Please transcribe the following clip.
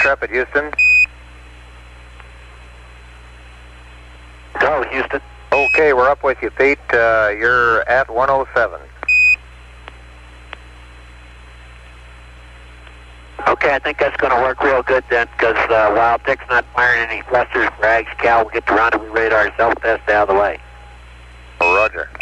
Intrepid, Houston. Go, Houston. Okay, we're up with you, Pete. You're at 107. Okay, I think that's going to work real good then, because while Dick's not firing any thrusters, brags, Cal will get the rendezvous radar self-test out of the way. Roger.